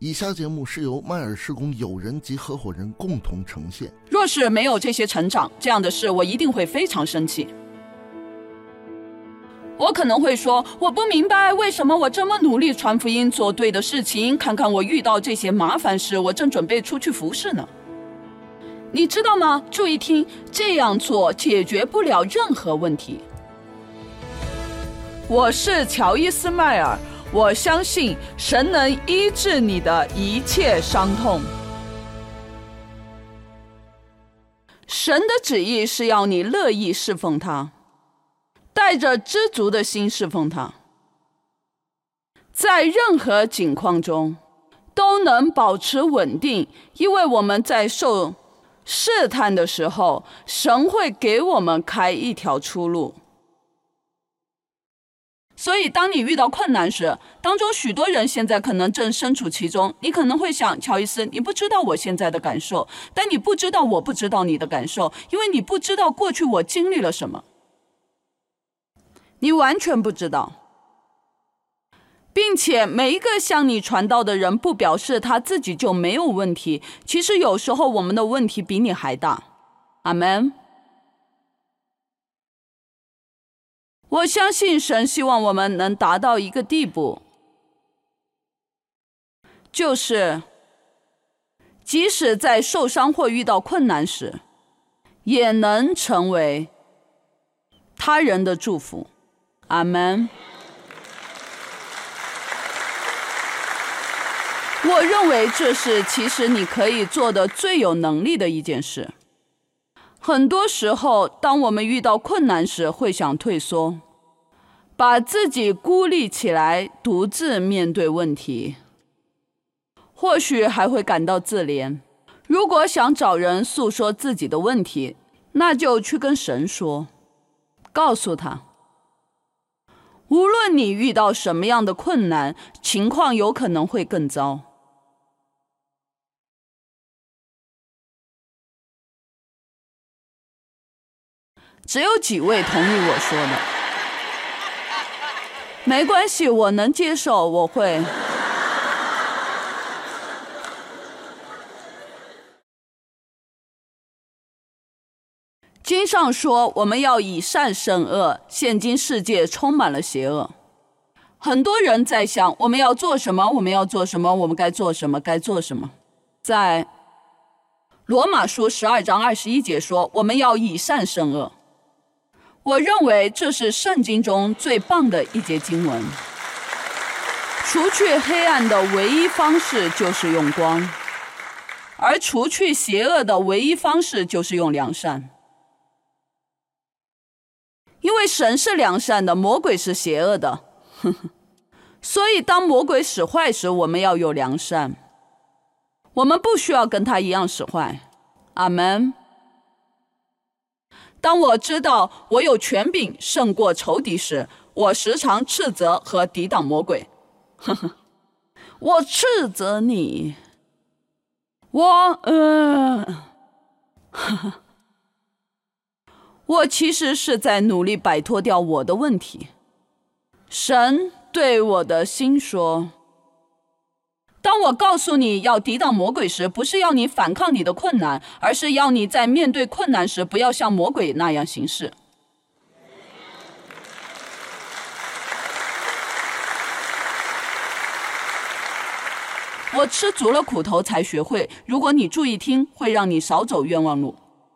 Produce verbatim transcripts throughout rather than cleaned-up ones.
以下节目是由麦尔施工友人及合伙人共同呈现。 若是没有这些成长，这样的事我一定会非常生气。我可能会说，我不明白为什么我这么努力传福音做对的事情，看看我遇到这些麻烦事，我正准备出去服侍呢。你知道吗？注意听，这样做解决不了任何问题。我是乔伊斯迈尔，我相信神能医治你的一切伤痛。神的旨意是要你乐意侍奉他，带着知足的心侍奉他，在任何境况中都能保持稳定，因为我们在受试探的时候，神会给我们开一条出路。所以当你遇到困难时，当中许多人现在可能正身处其中，你可能会想，乔伊斯，你不知道我现在的感受，但你不知道我不知道你的感受，因为你不知道过去我经历了什么，你完全不知道。并且每一个向你传道的人不表示他自己就没有问题，其实有时候我们的问题比你还大。阿们。我相信神希望我们能达到一个地步，就是即使在受伤或遇到困难时，也能成为他人的祝福。阿们。我认为这是其实你可以做的最有能力的一件事。很多时候当我们遇到困难时，会想退缩，把自己孤立起来，独自面对问题，或许还会感到自怜。如果想找人诉说自己的问题，那就去跟神说，告诉他，无论你遇到什么样的困难，情况有可能会更糟。只有几位同意我说的。没关系，我能接受，我会。经上说，我们要以善胜恶，现今世界充满了邪恶。很多人在想，我们要做什么，我们要做什么，我们该做什么，该做什么。在罗马书十二章二十一节说，我们要以善胜恶。我认为这是圣经中最棒的一节经文。除去黑暗的唯一方式就是用光，而除去邪恶的唯一方式就是用良善。因为神是良善的，魔鬼是邪恶的。所以当魔鬼使坏时，我们要有良善，我们不需要跟他一样使坏。阿们。当我知道我有权柄胜过仇敌时，我时常斥责和抵挡魔鬼。我斥责你，我呃，我其实是在努力摆脱掉我的问题。神对我的心说，当我告诉你要抵挡魔鬼时，不是要你反抗你的困难，而是要你在面对困难时不要像魔鬼那样行事。我吃足了苦头才学会，如果你注意听，会让你少走冤枉路。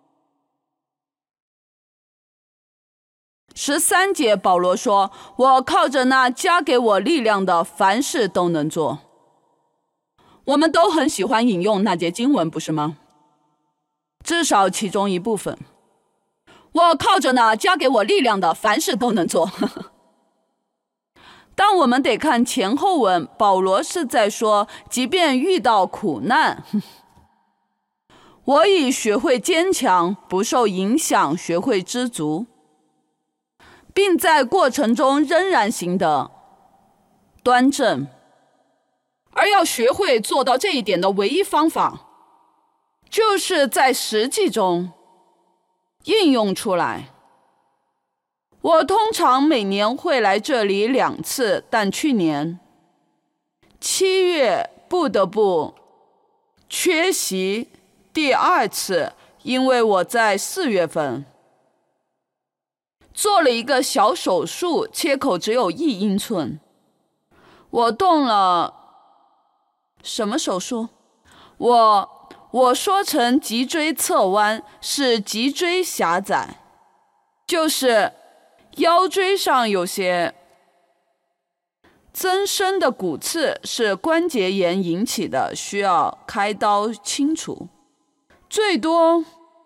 十三节保罗说，我靠着那加给我力量的，凡事都能做。我们都很喜欢引用那节经文，不是吗？至少其中一部分。我靠着那加给我力量的，凡事都能做。但我们得看前后文，保罗是在说，即便遇到苦难，我已学会坚强，不受影响，学会知足，并在过程中仍然行得端正。而要学会做到这一点的唯一方法，就是在实际中应用出来。我通常每年会来这里两次，但去年七月不不得不缺席第二次，因为我在四月份做了一个小手术，切口只有一英寸。我动了什么手术？我我说成脊椎侧弯，是脊椎狭窄，就是腰椎上有些增生的骨刺，是关节炎引起的，需要开刀清除，最多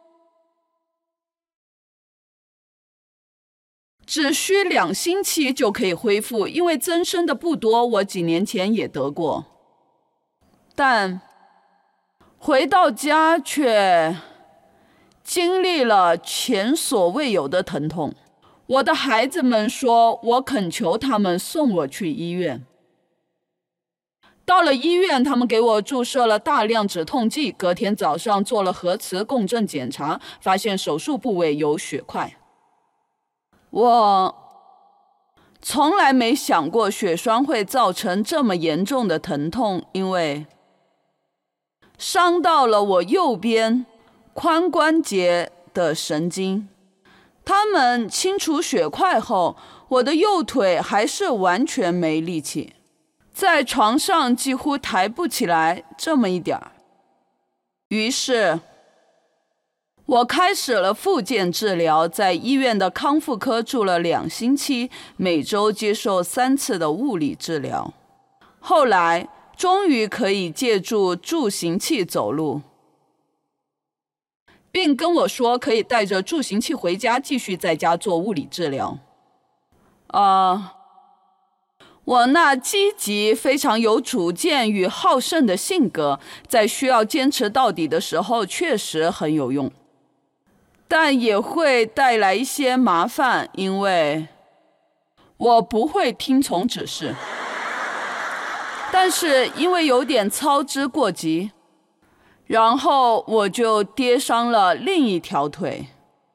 只需两星期就可以恢复，因为增生的不多，我几年前也得过。但回到家却经历了前所未有的疼痛。我的孩子们说，我恳求他们送我去医院。到了医院，他们给我注射了大量止痛剂，隔天早上做了核磁共振检查，发现手术部位有血块。我从来没想过血栓会造成这么严重的疼痛，因为伤到了我右边髋关节的神经。他们清除血块后，我的右腿还是完全没力气，在床上几乎抬不起来这么一点儿。于是我开始了复健治疗，在医院的康复科住了两星期，每周接受三次的物理治疗。后来终于可以借助助行器走路，并跟我说可以带着助行器回家，继续在家做物理治疗。啊、呃，我那积极、非常有主见与好胜的性格，在需要坚持到底的时候确实很有用。但也会带来一些麻烦，因为我不会听从指示。但是因为有点操之过急，然后我就跌伤了另一条腿。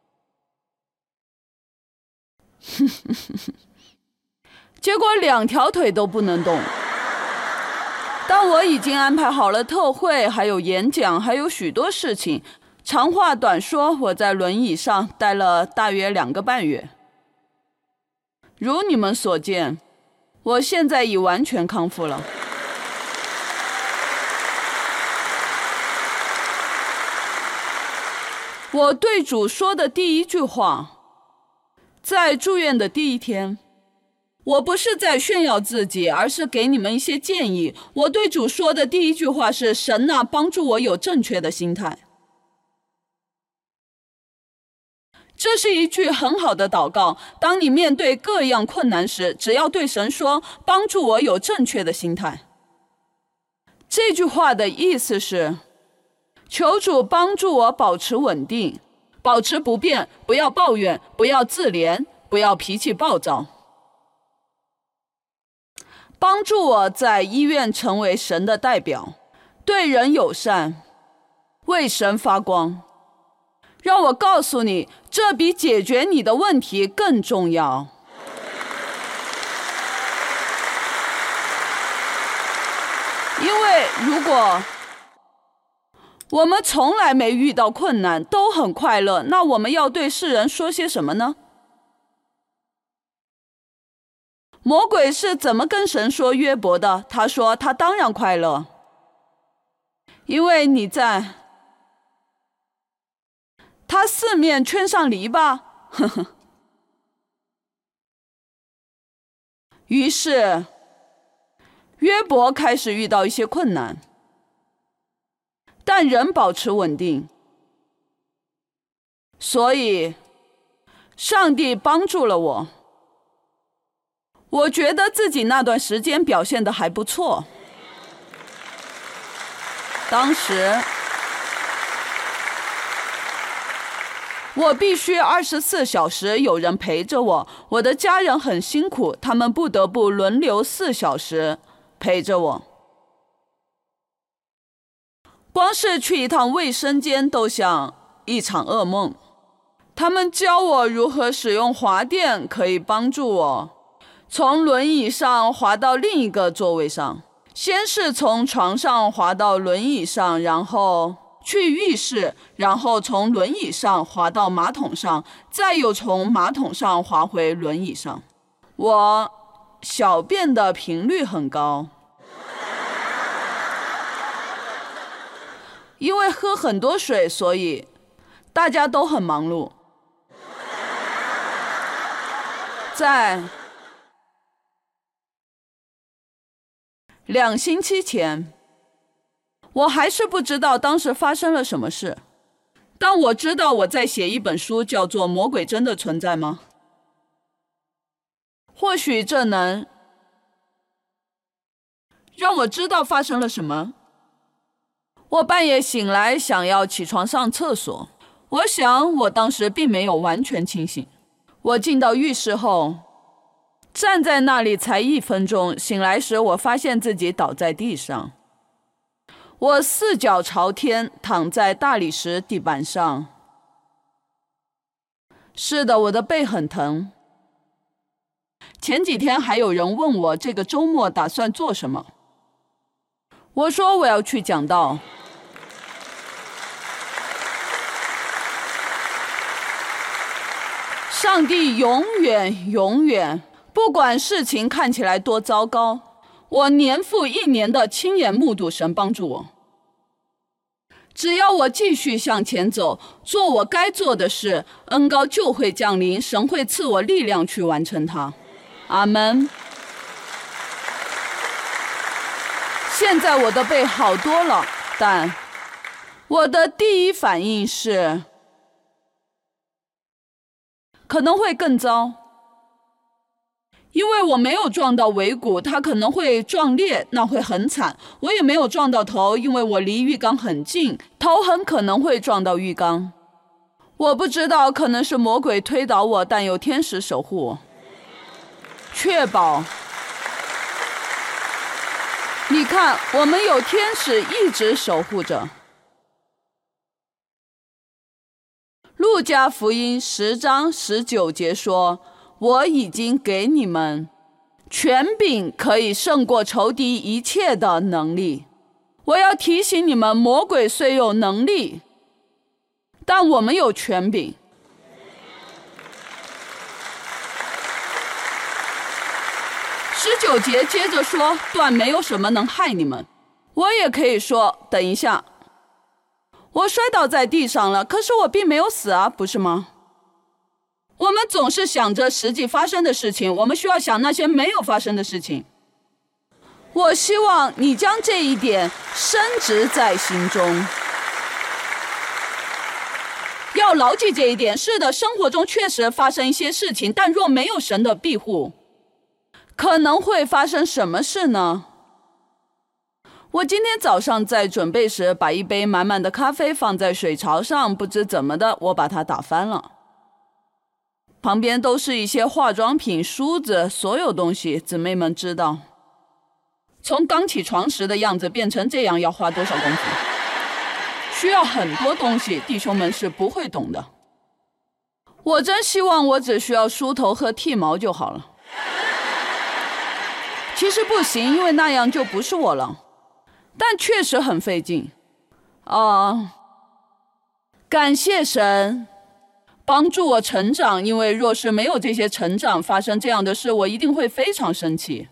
结果两条腿都不能动。但我已经安排好了特会，还有演讲，还有许多事情。长话短说，我在轮椅上待了大约两个半月。如你们所见，我现在已完全康复了。我对主说的第一句话，在住院的第一天，我不是在炫耀自己，而是给你们一些建议。我对主说的第一句话是：神啊，帮助我有正确的心态。这是一句很好的祷告。当你面对各样困难时，只要对神说：帮助我有正确的心态。这句话的意思是，求主帮助我保持稳定，保持不变，不要抱怨，不要自怜，不要脾气暴躁。帮助我在医院成为神的代表，对人友善，为神发光。让我告诉你，这比解决你的问题更重要。因为如果我们从来没遇到困难，都很快乐，那我们要对世人说些什么呢？魔鬼是怎么跟神说约伯的？他说他当然快乐，因为你在他四面圈上篱笆。呵呵。于是约伯开始遇到一些困难，但仍保持稳定。所以上帝帮助了我，我觉得自己那段时间表现得还不错。当时我必须二十四小时有人陪着我，我的家人很辛苦，他们不得不轮流四小时陪着我。光是去一趟卫生间都像一场噩梦。他们教我如何使用滑垫，可以帮助我从轮椅上滑到另一个座位上。 先是从床上滑到轮椅上，然后去浴室，然后从轮椅上滑到马桶上，再又从马桶上滑回轮椅上。我小便的频率很高，因为喝很多水，所以大家都很忙碌。在两星期前，我还是不知道当时发生了什么事，但我知道我在写一本书，叫做《魔鬼真的存在吗》。或许这能让我知道发生了什么。我半夜醒来，想要起床上厕所，我想我当时并没有完全清醒。我进到浴室后，站在那里才一分钟，醒来时我发现自己倒在地上。我四脚朝天躺在大理石地板上。是的，我的背很疼。前几天还有人问我这个周末打算做什么，我说我要去讲道。上帝永远永远，不管事情看起来多糟糕，我年复一年的亲眼目睹神帮助我。只要我继续向前走，做我该做的事，恩膏就会降临，神会赐我力量去完成它。阿们。现在我的背好多了，但我的第一反应是可能会更糟，因为我没有撞到尾骨，它可能会撞裂，那会很惨。我也没有撞到头，因为我离浴缸很近，头很可能会撞到浴缸。我不知道，可能是魔鬼推倒我，但有天使守护我，确保。你看，我们有天使一直守护着。路加福音十章十九节说，我已经给你们权柄，可以胜过仇敌一切的能力。我要提醒你们，魔鬼虽有能力，但我们有权柄。十九节接着说，断没有什么能害你们。我也可以说，等一下，我摔倒在地上了，可是我并没有死啊，不是吗？我们总是想着实际发生的事情，我们需要想那些没有发生的事情。我希望你将这一点深植在心中，要牢记这一点。是的，生活中确实发生一些事情，但若没有神的庇护，可能会发生什么事呢？我今天早上在准备时，把一杯满满的咖啡放在水槽上，不知怎么的，我把它打翻了。旁边都是一些化妆品、梳子，所有东西，姊妹们知道，从刚起床时的样子变成这样要花多少功夫，需要很多东西，弟兄们是不会懂的。我真希望我只需要梳头和剃毛就好了。其实不行，因为那样就不是我了。但确实很费劲啊、呃！感谢神帮助我成长，因为若是没有这些成长，发生这样的事，我一定会非常生气。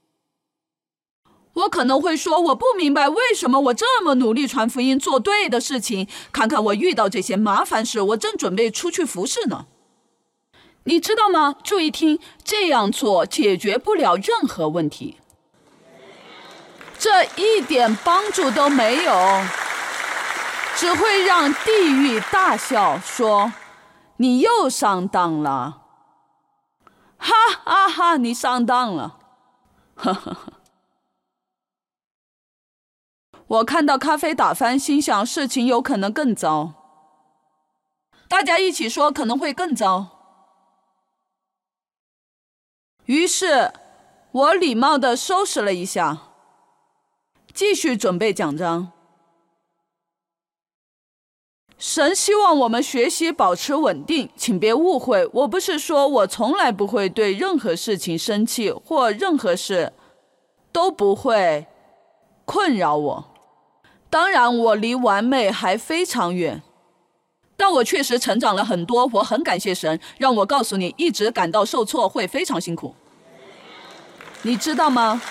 我可能会说，我不明白为什么我这么努力传福音，做对的事情，看看我遇到这些麻烦事，我正准备出去服侍呢。你知道吗？注意听，这样做解决不了任何问题，这一点帮助都没有，只会让地狱大笑，说你又上当了，哈哈哈，你上当了，呵呵呵。我看到咖啡打翻，心想事情有可能更糟。大家一起说可能会更糟。于是我礼貌地收拾了一下，继续准备讲章。神希望我们学习保持稳定，请别误会，我不是说我从来不会对任何事情生气，或任何事都不会困扰我。当然，我离完美还非常远，但我确实成长了很多。我很感谢神，让我告诉你，一直感到受挫会非常辛苦，你知道吗？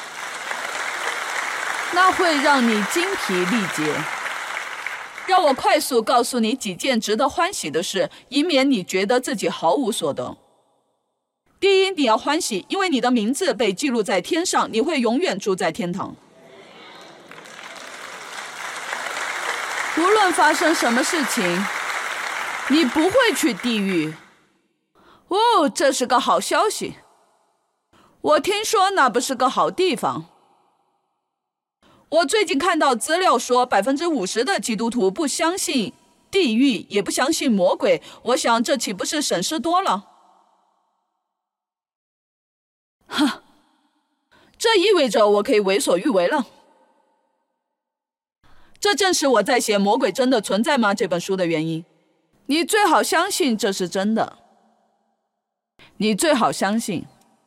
那会让你精疲力竭。让我快速告诉你几件值得欢喜的事，以免你觉得自己毫无所得。第一，你要欢喜，因为你的名字被记录在天上，你会永远住在天堂。无论发生什么事情，你不会去地狱。哦，这是个好消息。我听说那不是个好地方。我最近看到资料说，百分之五十的基督徒不相信地狱，也不相信魔鬼。我想，这岂不是省事多了？哈，这意味着我可以为所欲为了。这正是我在写《魔鬼真的存在吗》这本书的原因。你最好相信这是真的。你最好相信。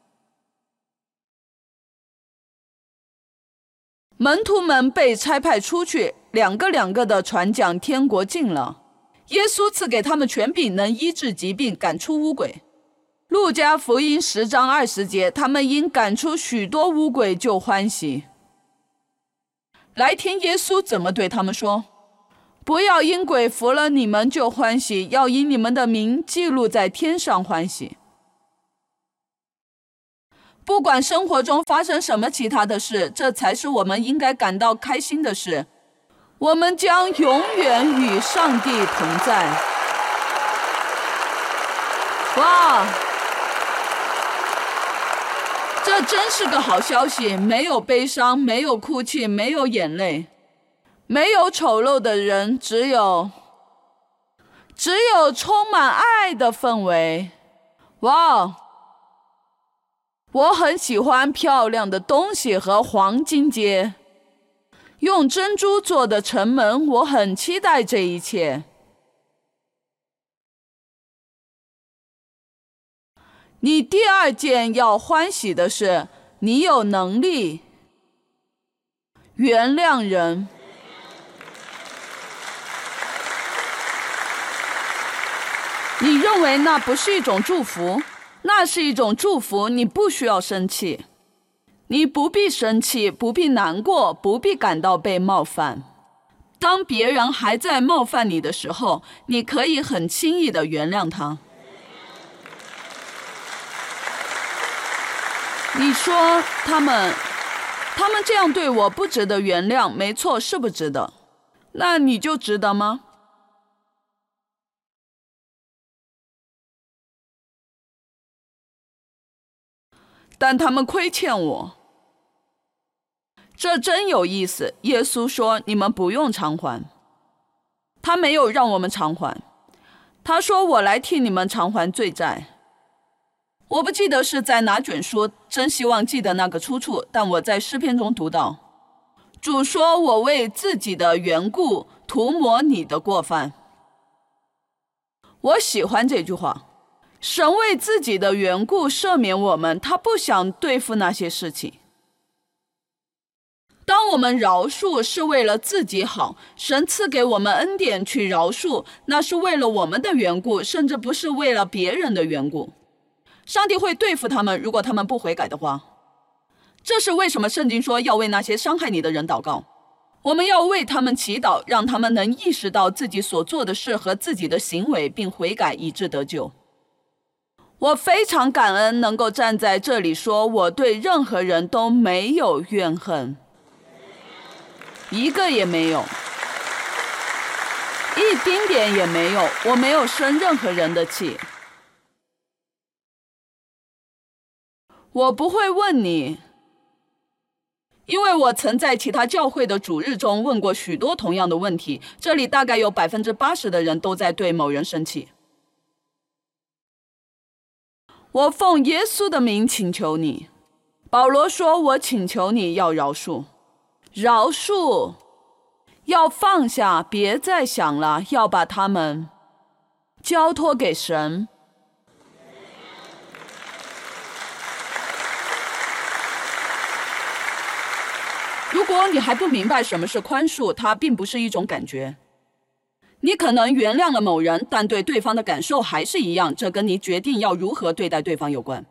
门徒们被差派出去，两个两个的传讲天国近了。耶稣赐给他们权柄，能医治疾病，赶出污鬼。路加福音十章二十节，他们因赶出许多污鬼就欢喜。来听耶稣怎么对他们说：不要因鬼服了你们就欢喜，要因你们的名记录在天上欢喜。不管生活中发生什么其他的事，这才是我们应该感到开心的事。我们将永远与上帝同在。哇，这真是个好消息！没有悲伤，没有哭泣，没有眼泪，没有丑陋的人，只有只有充满爱的氛围。哇，我很喜欢漂亮的东西和黄金街，用珍珠做的城门，我很期待这一切。你第二件要欢喜的是，你有能力原谅人。你认为那不是一种祝福？那是一种祝福，你不需要生气，你不必生气，不必难过，不必感到被冒犯。当别人还在冒犯你的时候，你可以很轻易地原谅他。你说他们他们这样对我不值得原谅，没错，是不值得。那你就值得吗？但他们亏欠我。这真有意思。耶稣说你们不用偿还。他没有让我们偿还，他说我来替你们偿还罪债。我不记得是在哪卷书，真希望记得那个出处，但我在诗篇中读到，主说我为自己的缘故涂抹你的过犯。我喜欢这句话，神为自己的缘故赦免我们，他不想对付那些事情。当我们饶恕是为了自己好，神赐给我们恩典去饶恕，那是为了我们的缘故，甚至不是为了别人的缘故。上帝会对付他们，如果他们不悔改的话。这是为什么圣经说要为那些伤害你的人祷告。我们要为他们祈祷，让他们能意识到自己所做的事和自己的行为，并悔改以致得救。我非常感恩能够站在这里说，我对任何人都没有怨恨，一个也没有，一丁点也没有。我没有生任何人的气。我不会问你，因为我曾在其他教会的主日中问过许多同样的问题。这里大概有百分之八十的人都在对某人生气。我奉耶稣的名请求你。保罗说，我请求你要饶恕，饶恕，要放下，别再想了，要把他们交托给神。如如果你还不明白什么是宽恕，它并不是一种感觉。你可能原谅了某人，但对对方的感受还是一样，这跟你决定要如何对待对方有关。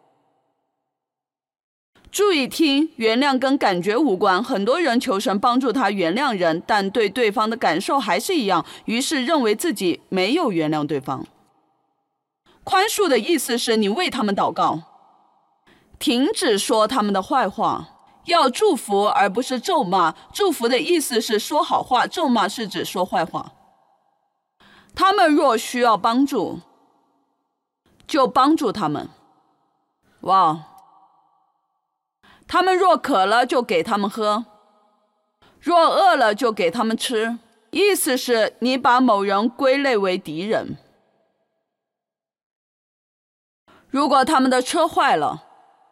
注意听，原谅跟感觉无关。很多人求神帮助他原谅人，但对对方的感受还是一样，于是认为自己没有原谅对方。宽恕的意思是你为他们祷告，停止说他们的坏话，要祝福而不是咒骂。祝福的意思是说好话，咒骂是指说坏话。他们若需要帮助，就帮助他们。哇！他们若渴了，就给他们喝；若饿了，就给他们吃。意思是你把某人归类为敌人。如果他们的车坏了，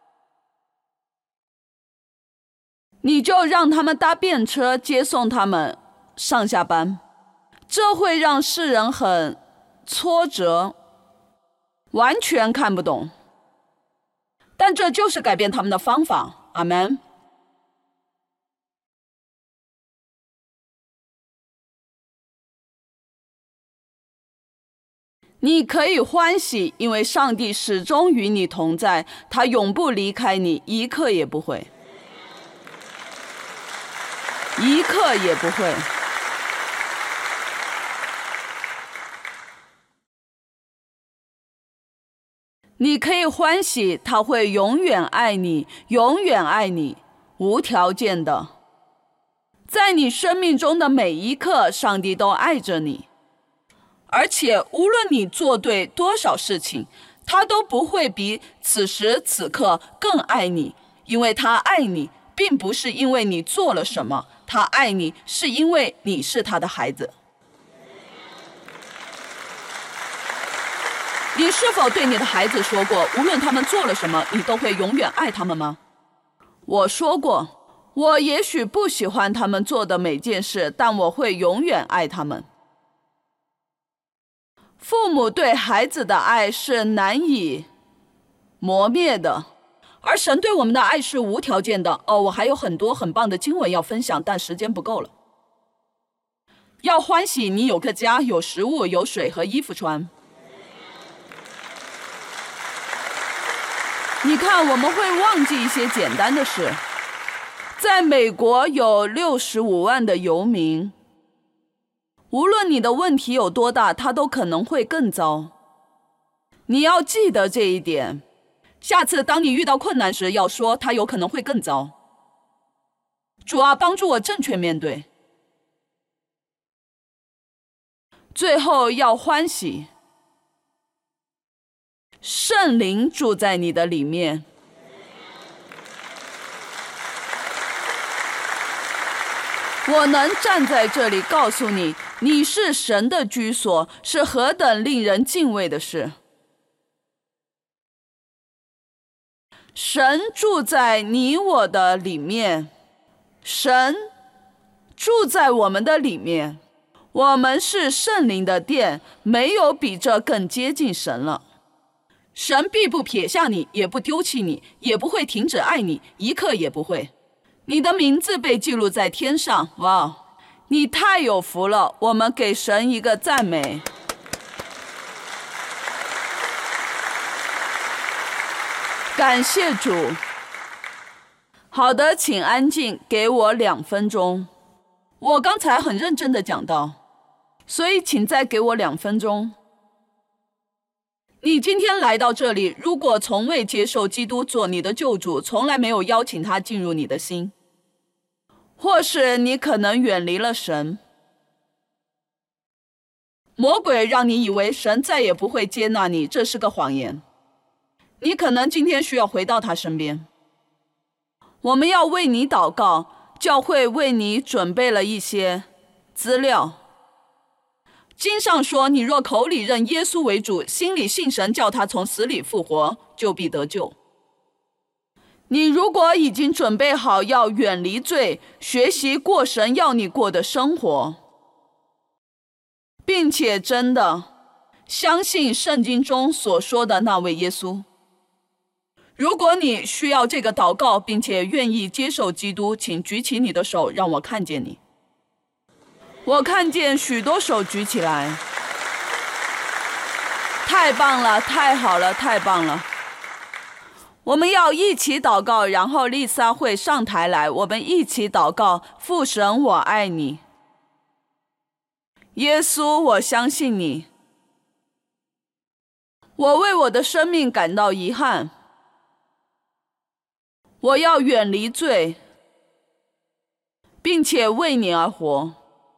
你就让他们搭便车接送他们上下班。这会让世人很挫折，完全看不懂，但这就是改变他们的方法。阿们。你可以欢喜，因为上帝始终与你同在，他永不离开你，一刻也不会，一刻也不会。你可以欢喜，他会永远爱你，永远爱你，无条件的。在你生命中的每一刻，上帝都爱着你，而且无论你做对多少事情，他都不会比此时此刻更爱你，因为他爱你，并不是因为你做了什么，他爱你是因为你是他的孩子。你是否对你的孩子说过，无论他们做了什么，你都会永远爱他们吗？我说过，我也许不喜欢他们做的每件事，但我会永远爱他们。父母对孩子的爱是难以磨灭的，而神对我们的爱是无条件的。哦，我还有很多很棒的经文要分享，但时间不够了。要欢喜，你有个家，有食物，有水和衣服穿。你看，我们会忘记一些简单的事。在美国有六十五万的游民，无论你的问题有多大，它都可能会更糟。你要记得这一点。下次当你遇到困难时，要说它有可能会更糟。主啊，帮助我正确面对。最后要欢喜。圣灵住在你的里面，我能站在这里告诉你，你是神的居所，是何等令人敬畏的事。神住在你我的里面，神住在我们的里面，我们是圣灵的殿，没有比这更接近神了。神必不撇下你，也不丢弃你，也不会停止爱你，一刻也不会。你的名字被记录在天上，哇，你太有福了！我们给神一个赞美。感谢主。好的，请安静，给我两分钟。我刚才很认真的讲到，所以请再给我两分钟。你今天来到这里，如果从未接受基督做你的救主，从来没有邀请他进入你的心，或是你可能远离了神，魔鬼让你以为神再也不会接纳你，这是个谎言。你可能今天需要回到他身边。我们要为你祷告，教会为你准备了一些资料。经上说，你若口里认耶稣为主，心里信神叫他从死里复活，就必得救。你如果已经准备好要远离罪，学习过神要你过的生活，并且真的相信圣经中所说的那位耶稣， 如果你需要这个祷告，并且愿意接受基督，请举起你的手，让我看见你。我看见许多手举起来。太棒了，太好了，太棒了。我们要一起祷告，然后丽莎会上台来，我们一起祷告。父神，我爱你。耶稣，我相信你。我为我的生命感到遗憾。我要远离罪，并且为你而活。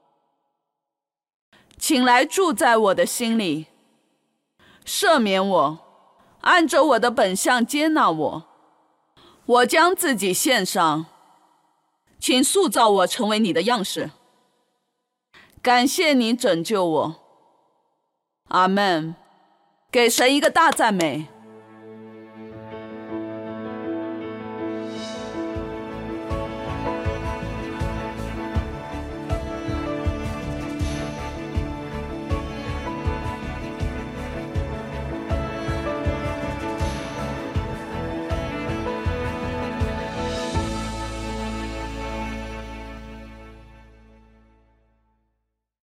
请来住在我的心里，赦免我，按着我的本相接纳我。我将自己献上，请塑造我成为你的样式。感谢你拯救我。阿们。给神一个大赞美。